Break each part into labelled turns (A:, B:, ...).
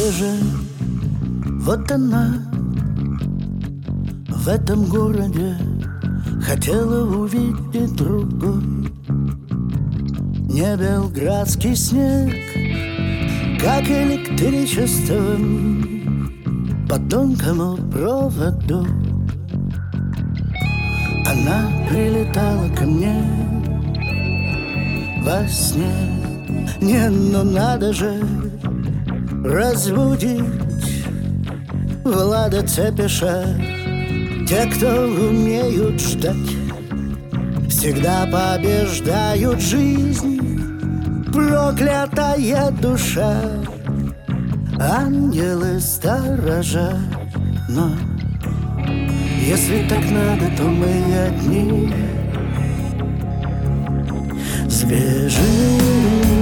A: надо же, вот она в этом городе хотела увидеть другой. Не белградский снег, как электричеством по тонкому проводу. Она прилетала ко мне во сне. Не, ну надо же разбудить Влада Цепиша. Те, кто умеют ждать, всегда побеждают жизнь. Проклятая душа, ангелы сторожа. Но если так надо, то мы одни сбежим.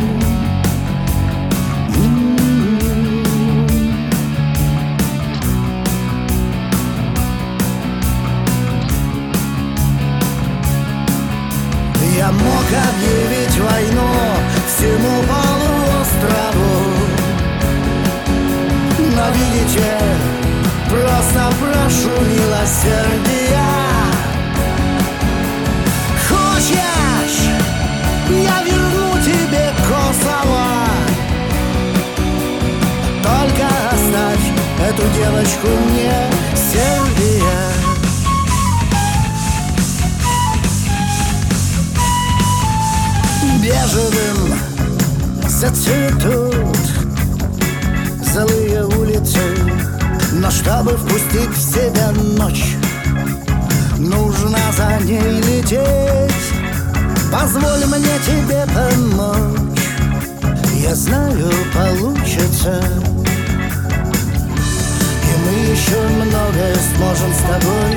A: Я мог объявить войну всему полуострову, но видите, просто прошу милосердия. Хочешь, я верну тебе Косово, только оставь эту девочку мне, Сербия. Бежевым зацветут злые улицы, но чтобы впустить в себя ночь, нужно за ней лететь. Позволь мне тебе помочь, я знаю, получится. И мы еще многое сможем с тобой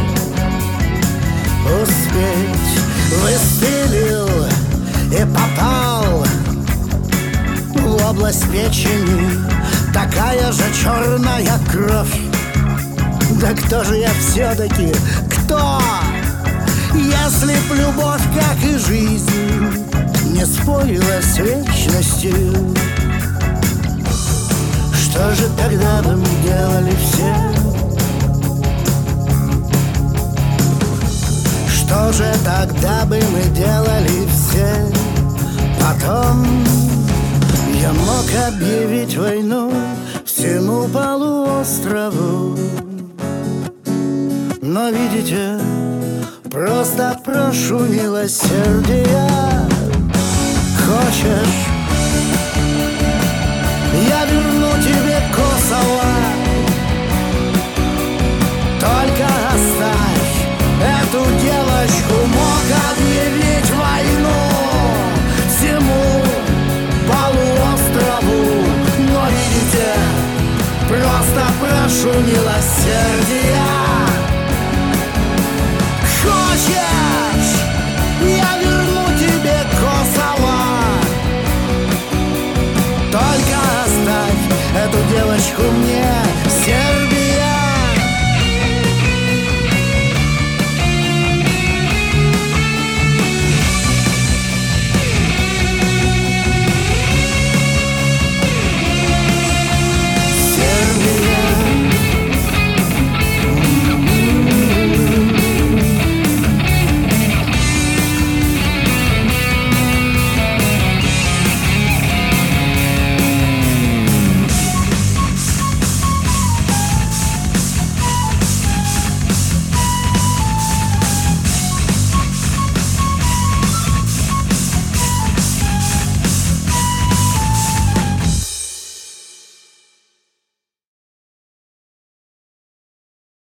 A: успеть. Выстрелил и попал в область печени, такая же черная кровь. Да кто же я все-таки? Кто? Если б любовь, как и жизнь, не спорила с вечностью, что же тогда бы мы делали все? Что же тогда бы мы делали все? Потом я мог объявить войну всему полуострову, но видите, просто прошу милосердия. Хочешь, я верну тебе Косово, только оставь эту девочку. Мог объявить войну всему полуострову, но видите, просто прошу милосердия. Хочешь, я верну тебе Косово, только оставь эту девочку